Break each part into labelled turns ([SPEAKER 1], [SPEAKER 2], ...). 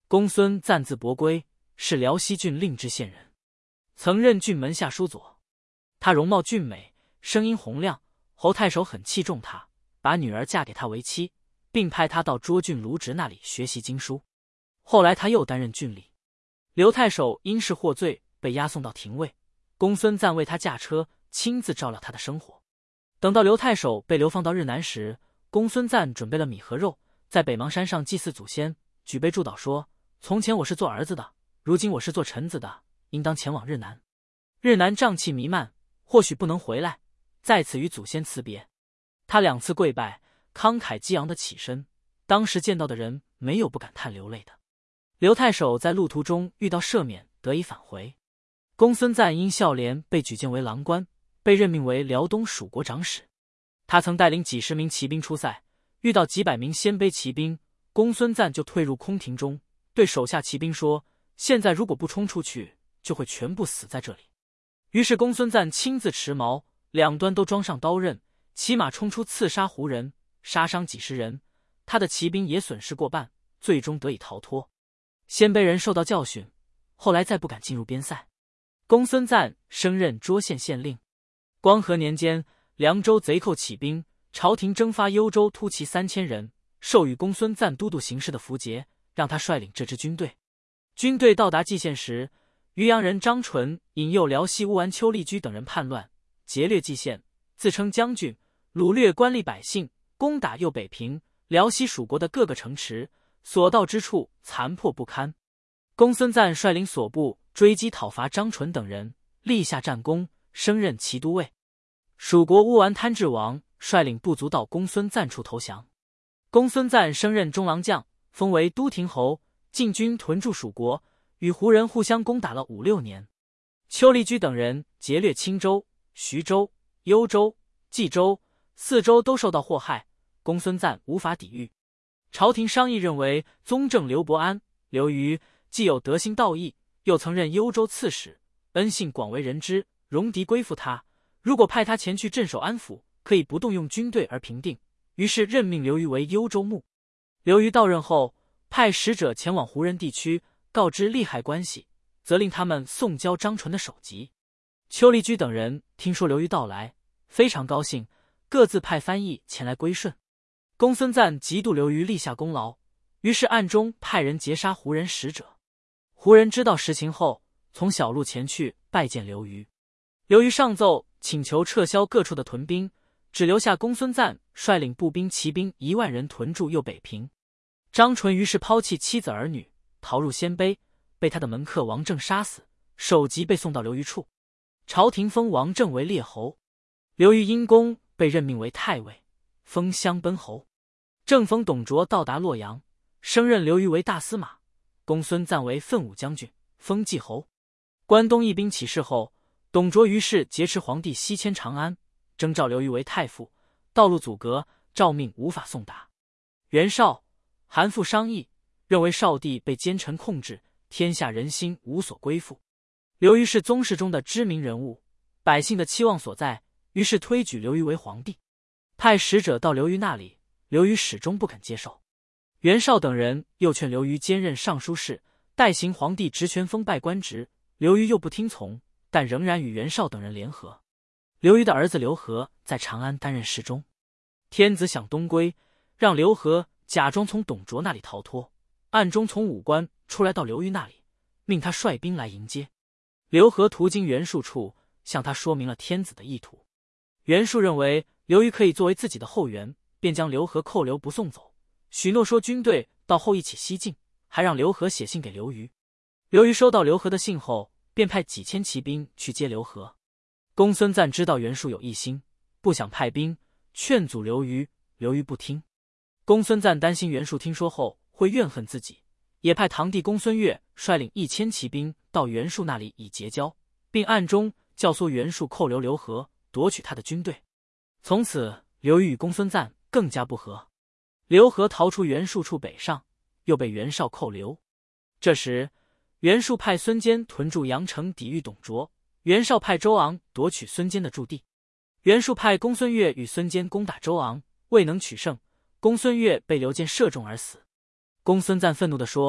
[SPEAKER 1] 公孙瓒字伯圭，是辽西郡令知县人，曾任郡门下书佐。他容貌俊美，声音洪亮，侯太守很器重他，把女儿嫁给他为妻，并派他到涿郡卢植那里学习经书。后来他又担任郡吏。刘太守因事获罪，被押送到廷尉，公孙瓒为他驾车，亲自照料他的生活。等到刘太守被流放到日南时，公孙瓒准备了米和肉，在北邙山上祭祀祖先，举杯祝祷说：从前我是做儿子的，如今我是做臣子的，应当前往日南。日南瘴气弥漫，或许不能回来，在此与祖先辞别。他2次跪拜，慷慨激昂地起身，当时见到的人没有不感叹流泪的。刘太守在路途中遇到赦免，得以返回。公孙瓒因孝廉被举荐为郎官，被任命为辽东属国长史。他曾带领几十名骑兵出塞，遇到几百名鲜卑骑兵，公孙瓒就退入空庭中，对手下骑兵说：现在如果不冲出去，就会全部死在这里。于是公孙瓒亲自持矛，两端都装上刀刃，骑马冲出刺杀胡人，杀伤几十人，他的骑兵也损失过半，最终得以逃脱。鲜卑人受到教训，后来再不敢进入边塞。公孙瓒升任涿县县令。光和年间，凉州贼寇起兵，朝廷征发幽州突骑3000人，授予公孙瓒都督行事的符节，让他率领这支军队。军队到达蓟县时，渔阳人张纯引诱辽西乌丸丘利居等人叛乱，劫掠蓟县，自称将军，掳掠官吏百姓，攻打右北平、辽西属国的各个城池，所到之处残破不堪。公孙瓒率领所部追击讨伐张纯等人，立下战功，升任骑都尉。蜀国乌丸贪治王率领部族到公孙瓒处投降。公孙瓒升任中郎将，封为都亭侯，进军屯驻蜀国，与胡人互相攻打了5-6年。丘利居等人劫掠青州、徐州、幽州、冀州，4州都受到祸害，公孙瓒无法抵御。朝廷商议认为宗正刘伯安、刘虞既有德行道义，又曾任幽州刺史，恩信广为人知，戎狄归附他，如果派他前去镇守安抚，可以不动用军队而平定，于是任命刘虞为幽州牧。刘虞到任后，派使者前往胡人地区，告知利害关系，责令他们送交张纯的首级。丘利居等人听说刘虞到来，非常高兴，各自派翻译前来归顺。公孙瓒嫉妒刘虞立下功劳，于是暗中派人劫杀胡人使者。胡人知道实情后，从小路前去拜见刘虞。刘虞上奏请求撤销各处的屯兵，只留下公孙瓒率领步兵骑兵1万人屯驻右北平。张纯于是抛弃妻子儿女，逃入鲜卑，被他的门客王正杀死，首级被送到刘虞处。朝廷封王正为列侯。刘虞因功被任命为太尉，封襄奔侯。正逢董卓到达洛阳，升任刘虞为大司马，公孙瓒为奋武将军，封季侯。关东义兵起事后，董卓于是劫持皇帝西迁长安，征召刘虞为太傅，道路阻隔，诏命无法送达。袁绍、韩馥商议，认为少帝被奸臣控制，天下人心无所归附。刘虞是宗室中的知名人物，百姓的期望所在，于是推举刘虞为皇帝，派使者到刘虞那里，刘虞始终不肯接受。袁绍等人又劝刘虞兼任尚书事，代行皇帝职权封拜官职，刘虞又不听从，但仍然与袁绍等人联合。刘虞的儿子刘和在长安担任侍中。天子想东归，让刘和假装从董卓那里逃脱，暗中从武关出来到刘虞那里，命他率兵来迎接。刘和途经袁术处，向他说明了天子的意图。袁术认为刘虞可以作为自己的后援，便将刘和扣留不送走，许诺说军队到后一起西进，还让刘和写信给刘虞。刘虞收到刘和的信后，便派几千骑兵去接刘和。公孙瓒知道袁术有异心，不想派兵，劝阻刘虞，刘虞不听。公孙瓒担心袁术听说后会怨恨自己，也派堂弟公孙越率领1000骑兵到袁术那里以结交，并暗中教唆袁术扣留刘和，夺取他的军队。从此刘虞与公孙瓒更加不和。刘和逃出袁术处北上，又被袁绍扣留。这时袁术派孙坚屯驻阳城抵御董卓，袁绍派周昂夺取孙坚的驻地。袁术派公孙越与孙坚攻打周昂，未能取胜，公孙越被刘坚射中而死。公孙瓒愤怒地说：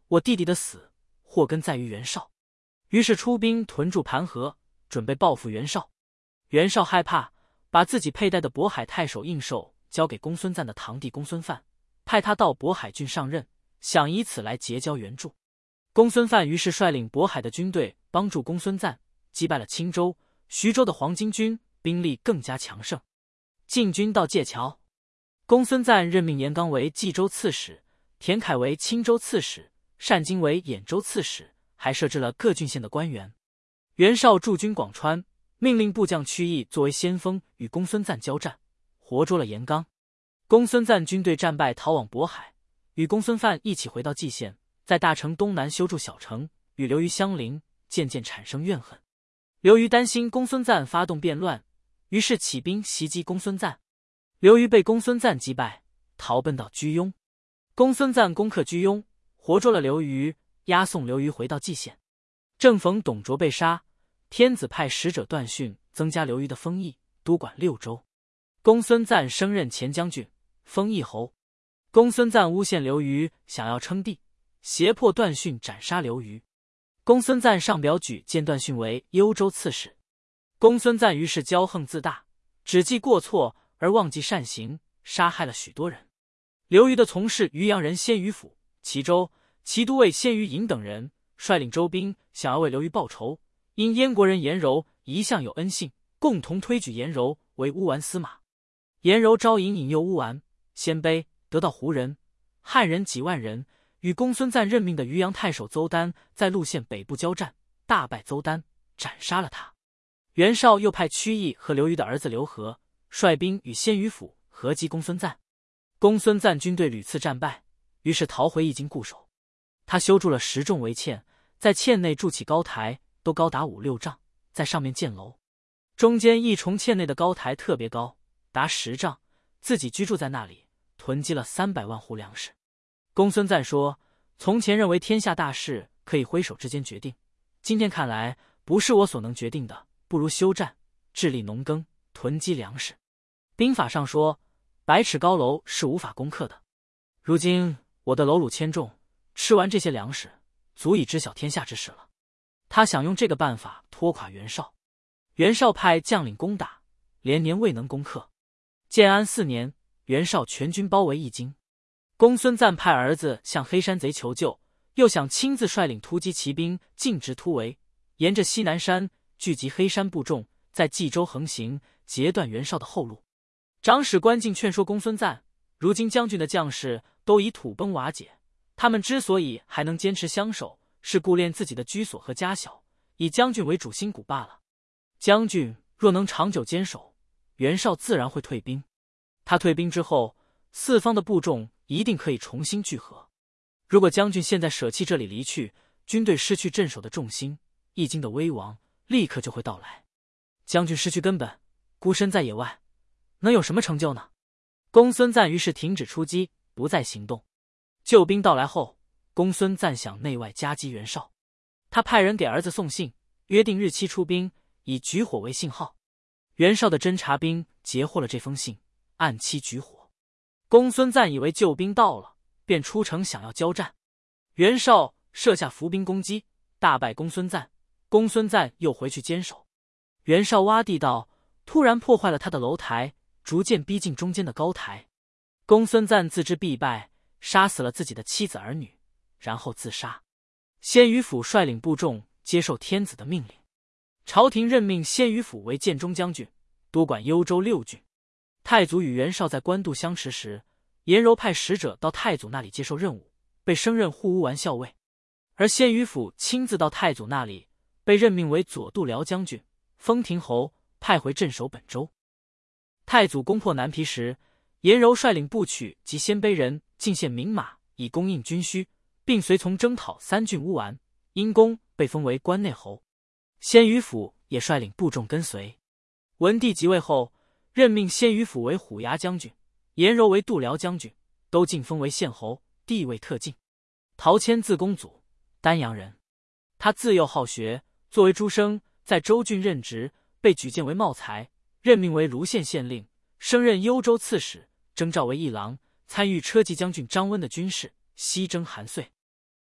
[SPEAKER 1] 我弟弟的死祸根在于袁绍。于是出兵屯驻盘河，准备报复袁绍。袁绍害怕，把自己佩戴的渤海太守印绶交给公孙瓒的堂弟公孙范，派他到渤海郡上任，想以此来结交援助。公孙范于是率领渤海的军队帮助公孙瓒，击败了青州、徐州的黄巾军，兵力更加强盛。进军到界桥，公孙瓒任命严纲为冀州刺史，田楷为青州刺史，单京为兖州刺史，还设置了各郡县的官员。袁绍驻军广川，命令部将曲义作为先锋与公孙瓒交战，活捉了严纲。公孙瓒军队战败，逃往渤海，与公孙范一起回到蓟县，在大城东南修筑小城，与刘虞相邻，渐渐产生怨恨。刘虞担心公孙瓒发动变乱，于是起兵袭击公孙瓒。刘虞被公孙瓒击败，逃奔到居庸。公孙瓒攻克居庸，活捉了刘虞，押送刘虞回到蓟县。正逢董卓被杀，天子派使者段训增加刘虞的封邑，督管6州。公孙瓒升任前将军，封邑侯。公孙瓒诬陷刘虞想要称帝，胁迫段训斩杀刘虞。公孙瓒上表举荐段训为幽州刺史。公孙瓒于是骄横自大，只记过错而忘记善行，杀害了许多人。刘虞的从事渔阳人鲜于府、齐州、齐都尉鲜于尹等人率领州兵，想要为刘虞报仇。因燕国人颜柔一向有恩信，共同推举颜柔为乌丸司马。颜柔招引引诱乌丸、鲜卑，得到胡人、汉人几万人，与公孙瓒任命的渔阳太守邹丹在陆县北部交战，大败邹丹，斩杀了他。袁绍又派曲义和刘虞的儿子刘和率兵与鲜于府合击公孙瓒。公孙瓒军队屡次战败，于是逃回易京固守。他修筑了10重围堑，在堑内筑起高台，都高达5、6丈，在上面建楼。中间一重堑内的高台特别高，达10丈，自己居住在那里，囤积了300万斛粮食。公孙瓒说，从前认为天下大事可以挥手之间决定，今天看来不是我所能决定的，不如休战，致力农耕，囤积粮食。兵法上说，100尺高楼是无法攻克的。如今我的楼橹千重，吃完这些粮食，足以知晓天下之事了。他想用这个办法拖垮袁绍。袁绍派将领攻打，连年未能攻克。建安4年，袁绍全军包围易京。公孙瓒派儿子向黑山贼求救，又想亲自率领突击骑兵径直突围，沿着西南山聚集黑山部众，在冀州横行，截断袁绍的后路。长史关敬劝说公孙瓒，如今将军的将士都已土崩瓦解，他们之所以还能坚持相守，是顾恋自己的居所和家小，以将军为主心骨罢了。将军若能长久坚守，袁绍自然会退兵。他退兵之后，四方的部众一定可以重新聚合。如果将军现在舍弃这里离去，军队失去镇守的重心，易京的危亡立刻就会到来。将军失去根本，孤身在野外，能有什么成就呢？公孙瓒于是停止出击，不再行动。救兵到来后，公孙瓒想内外夹击袁绍。他派人给儿子送信，约定日期出兵，以举火为信号。袁绍的侦察兵截获了这封信，按期举火。公孙瓒以为救兵到了，便出城想要交战。袁绍设下伏兵攻击，大败公孙瓒。公孙瓒又回去坚守。袁绍挖地道，突然破坏了他的楼台，逐渐逼近中间的高台。公孙瓒自知必败，杀死了自己的妻子儿女，然后自杀。鲜于府率领部众接受天子的命令，朝廷任命鲜于府为建中将军，督管幽州6郡。太祖与袁绍在官渡相持时，颜柔派使者到太祖那里接受任务，被升任护乌丸校尉。而鲜于府亲自到太祖那里，被任命为左度辽将军，封亭侯，派回镇守本州。太祖攻破南皮时，颜柔率领部曲及鲜卑人进献名马，以供应军需，并随从征讨3郡乌丸，因功被封为关内侯。鲜于府也率领部众跟随。文帝即位后，任命鲜于府为虎牙将军，颜柔为度辽将军，都晋封为县侯，地位特进。陶谦字公祖，丹阳人。他自幼好学，作为诸生，在州郡任职，被举荐为茂才，任命为卢县县令，升任幽州刺史，征召为议郎，参与车骑将军张温的军事，西征韩遂。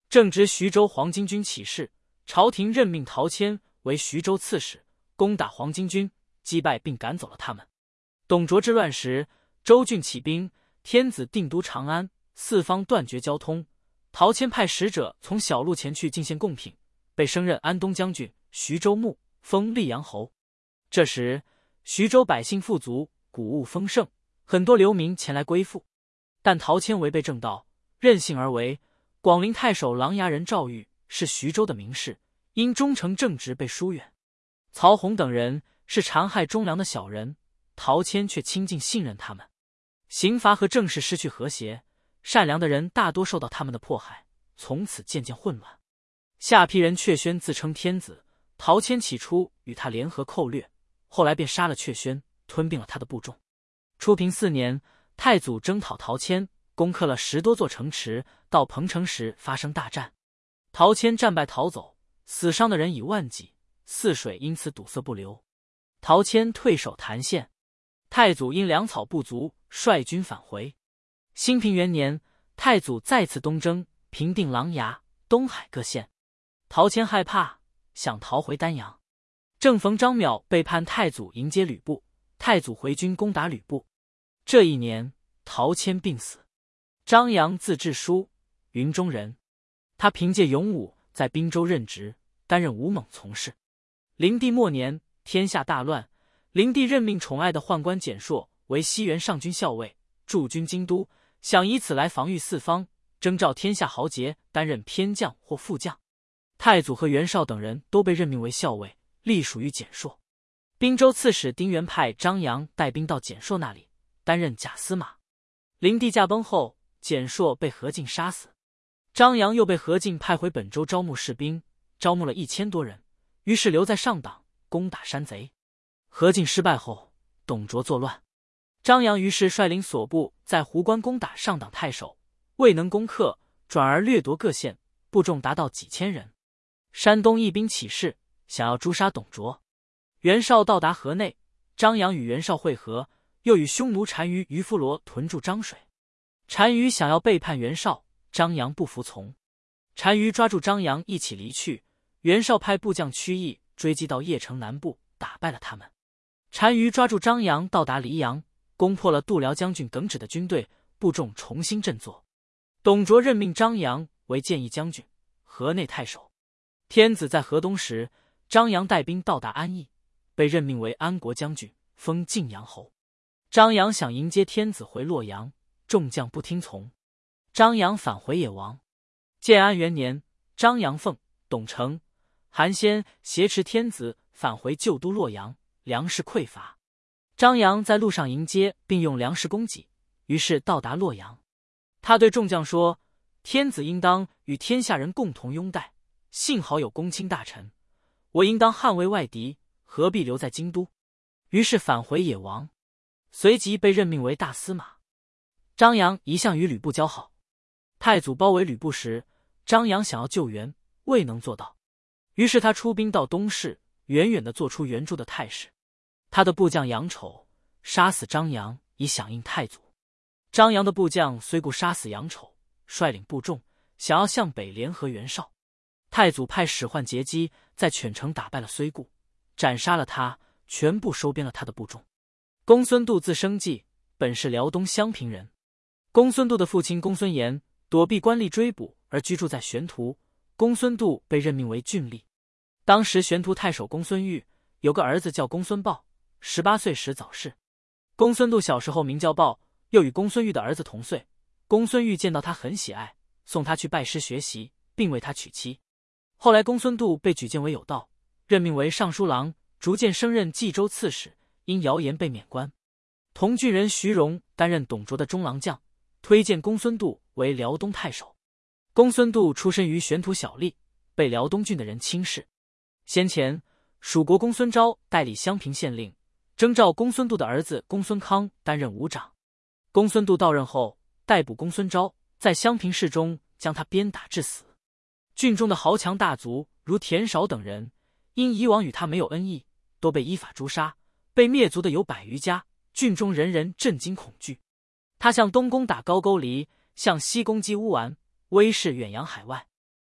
[SPEAKER 1] 正值徐州黄巾军起事，朝廷任命陶谦为徐州刺史，攻打黄巾军，击败并赶走了他们。董卓之乱时，州郡起兵，天子定都长安，四方断绝交通。陶谦派使者从小路前去进献贡品，被升任安东将军、徐州牧，封溧阳侯。这时，徐州百姓富足，谷物丰盛，很多流民前来归附。但陶谦违背正道，任性而为。广陵太守琅琊人赵玉是徐州的名士，因忠诚正直被疏远。曹洪等人是残害忠良的小人，陶谦却亲近信任他们。刑罚和政事失去和谐，善良的人大多受到他们的迫害，从此渐渐混乱。下邳人阙宣自称天子，陶谦起初与他联合寇掠，后来便杀了阙宣，吞并了他的部众。初平4年，太祖征讨陶谦，攻克了10多座城池，到彭城时发生大战，陶谦战败逃走，死伤的人以万计，泗水因此堵塞不流。陶谦退守谭县，太祖因粮草不足，率军返回。兴平元年，太祖再次东征，平定琅琊、东海各县。陶谦害怕，想逃回丹阳。正逢张邈背叛太祖，迎接吕布，太祖回军攻打吕布。这一年，陶谦病死。张扬字致书，云中人。他凭借勇武在滨州任职，担任武猛从事。灵帝末年，天下大乱，灵帝任命宠爱的宦官蹇硕为西原上军校尉，驻军京都，想以此来防御四方，征召天下豪杰担任偏将或副将。太祖和袁绍等人都被任命为校尉，隶属于蹇硕。滨州刺史丁原派张扬带兵到蹇硕那里，担任假司马。灵帝驾崩后，蹇硕被何进杀死。张扬又被何进派回本州招募士兵，招募了1000多人，于是留在上党攻打山贼。何进失败后，董卓作乱，张扬于是率领所部在壶关攻打上党太守，未能攻克，转而掠夺各县，部众达到几千人。山东义兵起事，想要诛杀董卓。袁绍到达河内，张扬与袁绍会合，又与匈奴单于于夫罗屯驻漳水。单于想要背叛袁绍，张扬不服从，单于抓住张扬一起离去。袁绍派部将曲义追击到邺城南部，打败了他们。单于抓住张扬到达黎阳，攻破了度辽将军耿直的军队，部众重新振作。董卓任命张扬为建议将军、河内太守。天子在河东时，张扬带兵到达安邑，被任命为安国将军，封晋阳侯。张扬想迎接天子回洛阳，众将不听从，张扬返回也亡。建安元年，张扬奉董承、韩先挟持天子返回旧都洛阳，粮食匮乏。张扬在路上迎接并用粮食供给，于是到达洛阳。他对众将说：天子应当与天下人共同拥戴，幸好有公卿大臣，我应当捍卫外敌，何必留在京都？于是返回也亡，随即被任命为大司马。张扬一向与吕布交好，太祖包围吕布时，张扬想要救援，未能做到，于是他出兵到东市，远远地做出援助的态势。他的部将杨丑杀死张扬，以响应太祖。张扬的部将虽故杀死杨丑，率领部众想要向北联合袁绍。太祖派使唤截击，在犬城打败了虽故，斩杀了他，全部收编了他的部众。公孙度字生济，本是辽东襄平人。公孙度的父亲公孙延躲避官吏追捕而居住在玄图，公孙度被任命为郡吏。当时玄图太守公孙玉有个儿子叫公孙豹，18岁时早逝。公孙度小时候名叫豹，又与公孙玉的儿子同岁。公孙玉见到他很喜爱，送他去拜师学习，并为他娶妻。后来公孙度被举荐为有道，任命为尚书郎，逐渐升任冀州刺史，因谣言被免官。同郡人徐荣担任董卓的中郎将，推荐公孙度为辽东太守。公孙度出身于玄图小吏，被辽东郡的人轻视。先前蜀国公孙昭代理襄平县令，征召公孙度的儿子公孙康担任武长。公孙度到任后，逮捕公孙昭，在襄平市中将他鞭打致死。郡中的豪强大族如田少等人，因以往与他没有恩义，都被依法诛杀。被灭族的有100余家，郡中人人震惊恐惧。他向东攻打高句丽，向西攻击乌丸，威势远扬海外。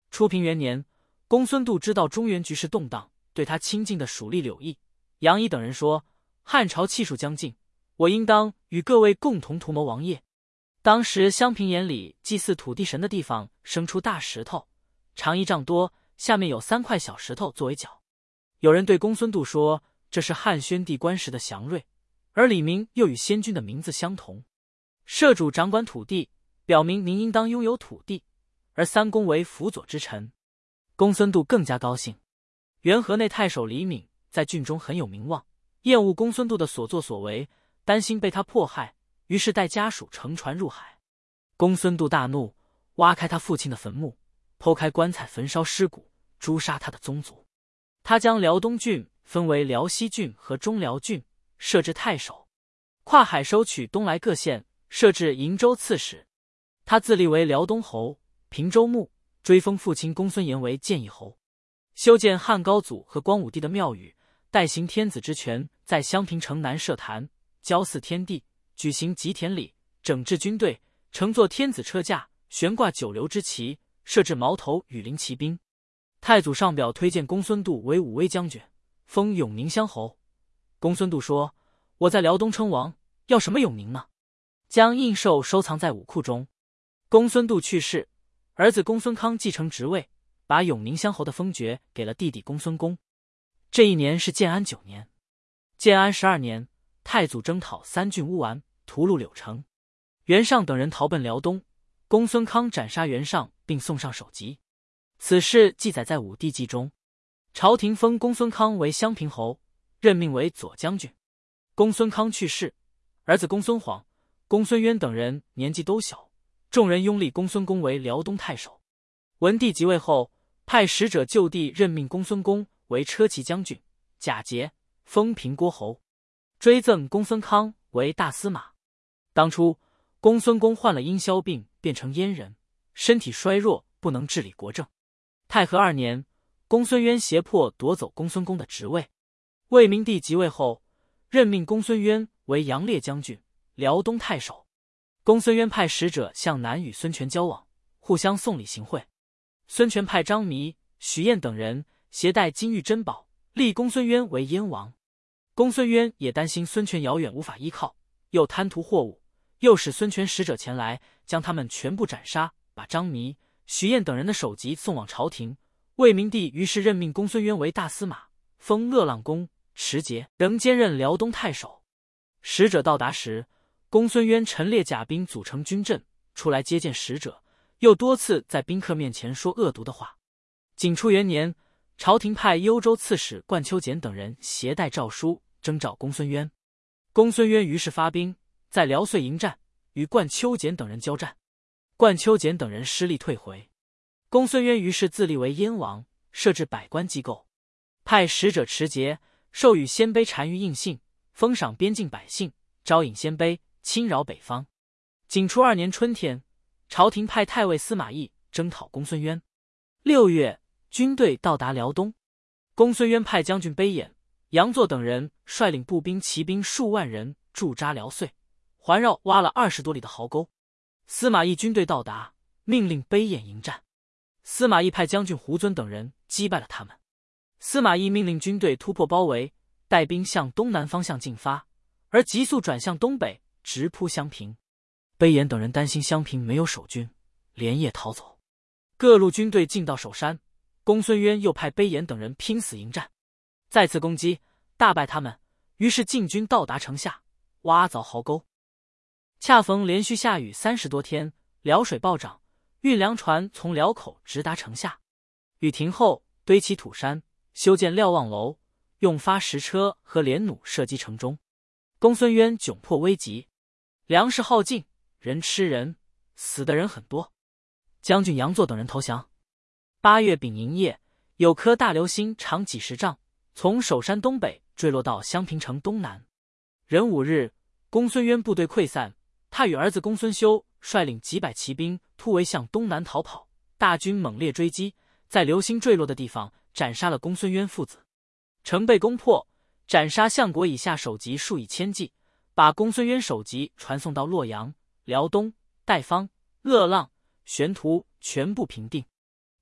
[SPEAKER 1] 初平元年，公孙度知道中原局势动荡，对他亲近的属吏柳毅、杨仪等人说：“汉朝气数将近，我应当与各位共同图谋王业。”当时襄平眼里祭祀土地神的地方生出大石头，长1丈多，下面有3块小石头作为脚。有人对公孙度说，这是汉宣帝官时的祥瑞，而李明又与先君的名字相同。社主掌管土地，表明您应当拥有土地，而3公为辅佐之臣。公孙度更加高兴。元和内太守李敏在郡中很有名望，厌恶公孙度的所作所为，担心被他迫害，于是带家属乘船入海。公孙度大怒，挖开他父亲的坟墓，剖开棺材，焚烧尸骨，诛杀他的宗族。他将辽东郡分为辽西郡和中辽郡，设置太守，跨海收取东莱各县，设置瀛州刺史。他自立为辽东侯、平州牧，追封父亲公孙延为建义侯，修建汉高祖和光武帝的庙宇，代行天子之权，在襄平城南设坛，交祀天地，举行祭田礼，整治军队，乘坐天子车驾，悬挂9流之旗，设置矛头羽林骑兵。太祖上表推荐公孙度为武威将军，封永宁乡侯。公孙度说：“我在辽东称王，要什么永宁呢？”将印绶收藏在武库中。公孙度去世，儿子公孙康继承职位，把永宁乡侯的封爵给了弟弟公孙恭。这一年是建安9年。建安12年，太祖征讨3郡乌丸，屠戮柳城，袁尚等人逃奔辽东，公孙康斩杀袁尚，并送上首级。此事记载在《武帝纪》中。朝廷封公孙康为襄平侯，任命为左将军。公孙康去世，儿子公孙晃、公孙渊等人年纪都小，众人拥立公孙恭为辽东太守。文帝即位后，派使者就地任命公孙恭为车骑将军、假节，封平郭侯，追赠公孙康为大司马。当初公孙恭患了阴霄病，变成阉人，身体衰弱，不能治理国政。太和2年，公孙渊胁迫夺走公孙恭的职位。魏明帝即位后，任命公孙渊为杨烈将军、辽东太守。公孙渊派使者向南与孙权交往，互相送礼行贿。孙权派张弥、许燕等人携带金玉珍宝，立公孙渊为燕王。公孙渊也担心孙权遥远无法依靠，又贪图货物，又使孙权使者前来，将他们全部斩杀，把张弥、许燕等人的首级送往朝廷。魏明帝于是任命公孙渊为大司马，封乐浪公、持节，仍兼任辽东太守。使者到达时，公孙渊陈列甲兵组成军阵，出来接见使者，又多次在宾客面前说恶毒的话。景初元年，朝廷派幽州刺史冠丘简等人携带诏书征召公孙渊。公孙渊于是发兵，在辽遂迎战，与冠丘简等人交战。冠丘简等人失利退回。公孙渊于是自立为燕王，设置百官机构，派使者持节，授予鲜卑单于印信，封赏边境百姓，招引鲜卑，侵扰北方。景初2年春天，朝廷派太尉司马懿征讨公孙渊。6月，军队到达辽东。公孙渊派将军卑衍、杨作等人率领步兵、骑兵数万人驻扎辽遂，环绕挖了20多里的壕沟。司马懿军队到达，命令卑衍迎战。司马懿派将军胡遵等人击败了他们。司马懿命令军队突破包围，带兵向东南方向进发，而急速转向东北，直扑襄平。卑衍等人担心襄平没有守军，连夜逃走。各路军队进到首山，公孙渊又派卑衍等人拼死迎战，再次攻击，大败他们。于是晋军到达城下，挖凿壕沟。恰逢连续下雨30多天，辽水暴涨，运粮船从辽口直达城下。雨停后，堆起土山，修建瞭望楼，用发石车和连弩射击城中。公孙渊窘迫危急，粮食耗尽，人吃人，死的人很多。将军杨作等人投降。8月丙寅夜，有颗大流星长几十丈，从首山东北坠落到襄平城东南。壬午日，公孙渊部队溃散，他与儿子公孙修率领几百骑兵突围向东南逃跑，大军猛烈追击，在流星坠落的地方斩杀了公孙渊父子。城被攻破，斩杀相国以下首级数以千计，把公孙渊首级传送到洛阳、辽东、代方、乐浪、玄图，全部平定。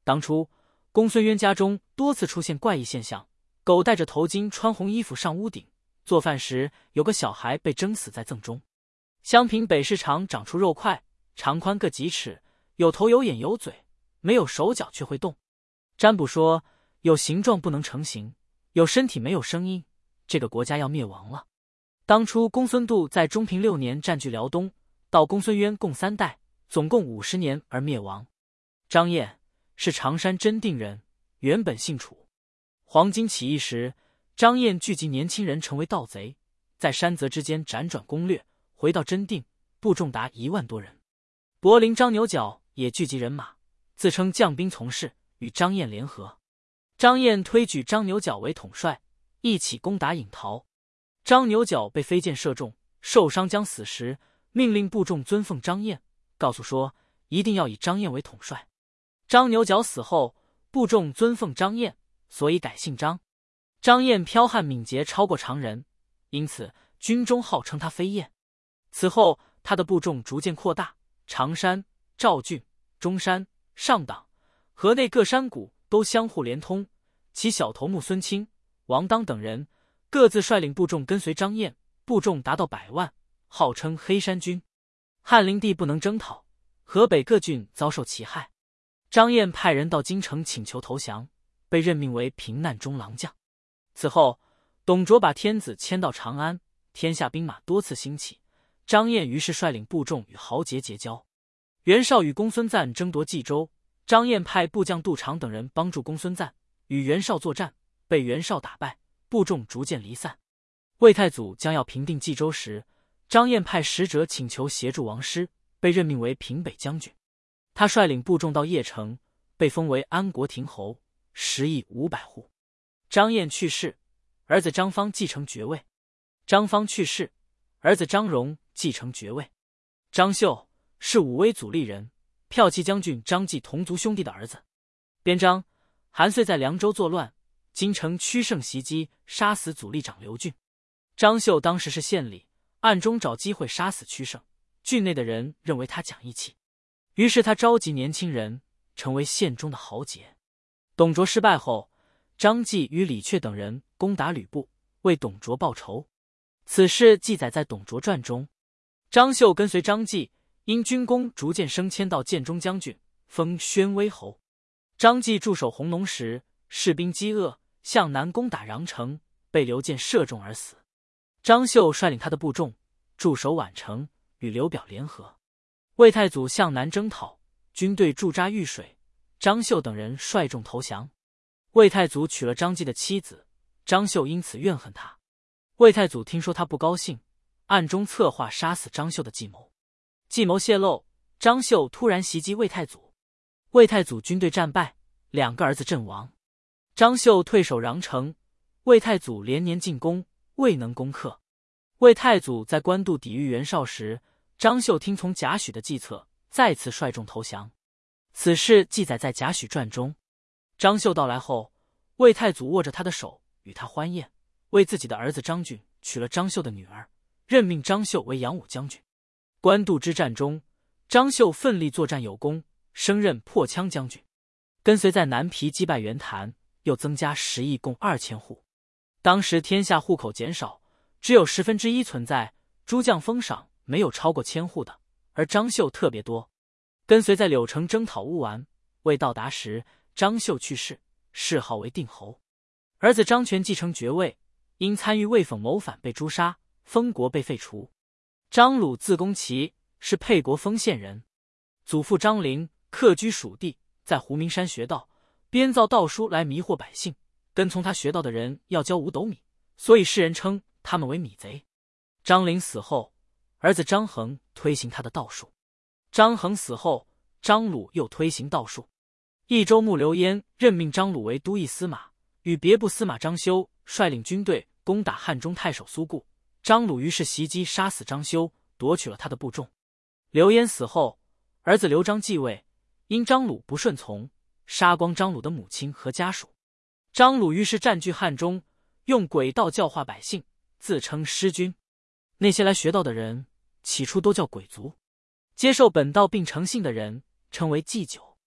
[SPEAKER 1] 当初公孙渊家中多次出现怪异现象，狗戴着头巾穿红衣服上屋顶做饭时，有个小孩被蒸死在甑中。襄平北市场长出肉块，长宽各几尺，有头有眼有嘴，没有手脚却会动。占卜说有形状不能成形，有身体没有声音，这个国家要灭亡了。当初公孙度在中平6年占据辽东，到公孙渊共3代，总共50年而灭亡。张燕是常山真定人，原本姓楚。黄巾起义时，张燕聚集年轻人成为盗贼，在山泽之间辗转攻略，回到真定，部众达1万多人。柏林张牛角也聚集人马，自称将兵从事，与张燕联合。张燕推举张牛角为统帅，一起攻打颍陶。张牛角被飞箭射中，受伤将死时，命令部众尊奉张燕，告诉说一定要以张燕为统帅。张牛角死后，部众尊奉张燕，所以改姓张。张燕剽悍敏捷超过常人，因此军中号称他飞燕。此后他的部众逐渐扩大，常山、赵郡、中山、上党、河内各山谷都相互连通，其小头目孙清、王当等人各自率领部众跟随张燕，部众达到100万，号称黑山军。汉灵帝不能征讨，河北各郡遭受其害。张燕派人到京城请求投降，被任命为平难中郎将。此后，董卓把天子迁到长安，天下兵马多次兴起，张燕于是率领部众与豪杰结交。袁绍与公孙瓒争夺冀州，张燕派部将杜长等人帮助公孙瓒与袁绍作战，被袁绍打败，部众逐渐离散。魏太祖将要平定冀州时，张燕派使者请求协助王师，被任命为平北将军。他率领部众到邺城，被封为安国亭侯，10邑500户。张燕去世，儿子张方继承爵位。张方去世，儿子张荣继承爵位。张绣是武威祖立人，骠骑将军张继同族兄弟的儿子。边章、韩遂在凉州作乱，京城屈胜袭击，杀死祖立长刘俊。张绣当时是县吏，暗中找机会杀死屈胜，郡内的人认为他讲义气，于是他召集年轻人，成为县中的豪杰。董卓失败后，张继与李榷等人攻打吕布，为董卓报仇。此事记载在《董卓传》中。张绣跟随张继，因军功逐渐升迁到建中将军，封宣威侯。张继驻守弘农时，士兵饥饿，向南攻打穰城，被刘建射中而死。张绣率领他的部众驻守宛城，与刘表联合。魏太祖向南征讨，军队驻扎豫水，张绣等人率众投降。魏太祖娶了张继的妻子，张绣因此怨恨他。魏太祖听说他不高兴，暗中策划杀死张绣的计谋。计谋泄露，张绣突然袭击魏太祖，魏太祖军队战败，2个儿子阵亡。张绣退守穰城，魏太祖连年进攻，未能攻克。魏太祖在官渡抵御袁绍时，张绣听从贾诩的计策，再次率众投降。此事记载在贾诩传中。张绣到来后，魏太祖握着他的手，与他欢宴，为自己的儿子张俊娶了张绣的女儿，任命张绣为扬武将军。官渡之战中，张绣奋力作战有功，升任破羌将军。跟随在南皮击败袁谭，又增加10邑，共2000户。当时天下户口减少，只有1/10存在，诸将封赏没有超过1000户的，而张绣特别多。跟随在柳城征讨乌丸，未到达时，张绣去世，谥号为定侯。儿子张权继承爵位，因参与魏讽谋反被诛杀，封国被废除。张鲁字公齐，是沛国丰县人，祖父张陵客居蜀地，在胡明山学道，编造道书来迷惑百姓，跟从他学道的人要交5斗米，所以世人称他们为米贼。张陵死后，儿子张衡推行他的道术。张衡死后，张鲁又推行道术。益州牧刘焉任命张鲁为都邑司马，与别部司马张修率领军队攻打汉中太守苏固。张鲁于是袭击杀死张修，夺取了他的部众。刘焉死后，儿子刘璋继位，因张鲁不顺从，杀光张鲁的母亲和家属。张鲁于是占据汉中，用诡道教化百姓，自称师君。那些来学道的人起初都叫鬼族，接受本道并诚信的人称为祭酒。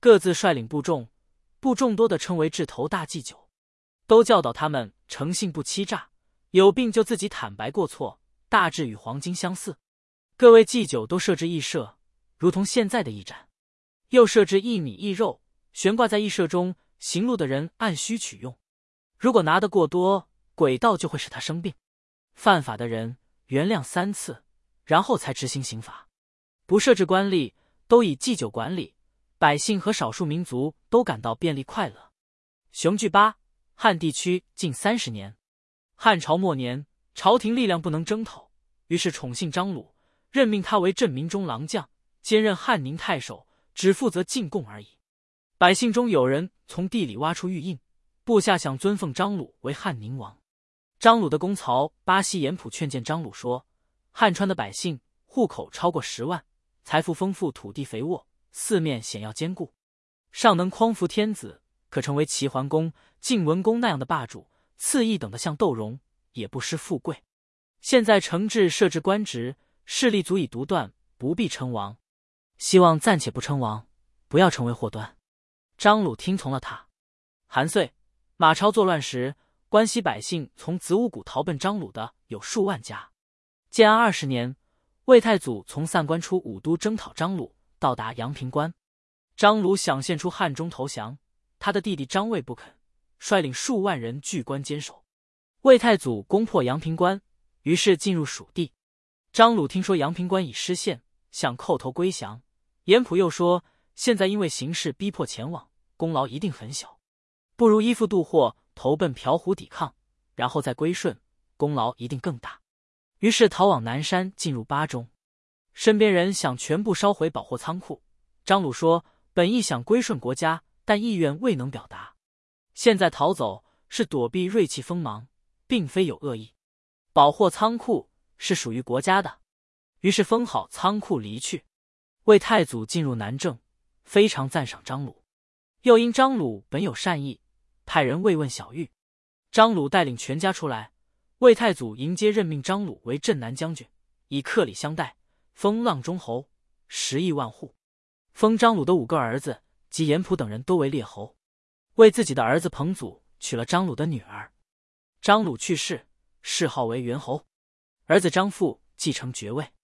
[SPEAKER 1] 各自率领部众，部众多的称为治头大祭酒，都教导他们诚信不欺诈，有病就自己坦白过错，大致与黄金相似。各位祭酒都设置驿舍，如同现在的驿站，又设置一米一肉，悬挂在驿舍中，行路的人按需取用。如果拿得过多，鬼道就会使他生病。犯法的人原谅3次，然后才执行刑罚。不设置官吏，都以祭酒管理，百姓和少数民族都感到便利快乐。雄踞汉地区近30年。汉朝末年，朝廷力量不能征讨，于是宠信张鲁，任命他为镇民中郎将，兼任汉宁太守，只负责进贡而已。百姓中有人从地里挖出玉印，部下想尊奉张鲁为汉宁王。张鲁的公曹巴西严普劝谏张鲁说，汉川的百姓户口超过10万，财富丰富，土地肥沃，四面险要坚固，尚能匡扶天子，可成为齐桓公、晋文公那样的霸主，次一等的像窦融，也不失富贵。现在承制设置官职，势力足以独断，不必称王，希望暂且不称王，不要成为祸端。张鲁听从了他。韩遂、马超作乱时，关西百姓从子午谷逃奔张鲁的有数万家。建安20年，魏太祖从散关出武都征讨张鲁，到达阳平关。张鲁想献出汉中投降，他的弟弟张卫不肯，率领数万人据关坚守。魏太祖攻破阳平关，于是进入蜀地。张鲁听说阳平关已失陷，想叩头归降。严普又说，现在因为形势逼迫前往，功劳一定很小，不如依附渡货，投奔朴胡抵抗，然后再归顺，功劳一定更大。于是逃往南山，进入巴中。身边人想全部烧毁宝货仓库，张鲁说，本意想归顺国家，但意愿未能表达，现在逃走是躲避锐气锋芒，并非有恶意。宝货仓库是属于国家的，于是封好仓库离去。魏太祖进入南郑，非常赞赏张鲁，又因张鲁本有善意，派人慰问小玉。张鲁带领全家出来，魏太祖迎接，任命张鲁为镇南将军，以客礼相待，封阆中侯，10亿万户，封张鲁的5个儿子及严普等人都为列侯，为自己的儿子彭祖娶了张鲁的女儿。张鲁去世，谥号为元侯，儿子张富继承爵位。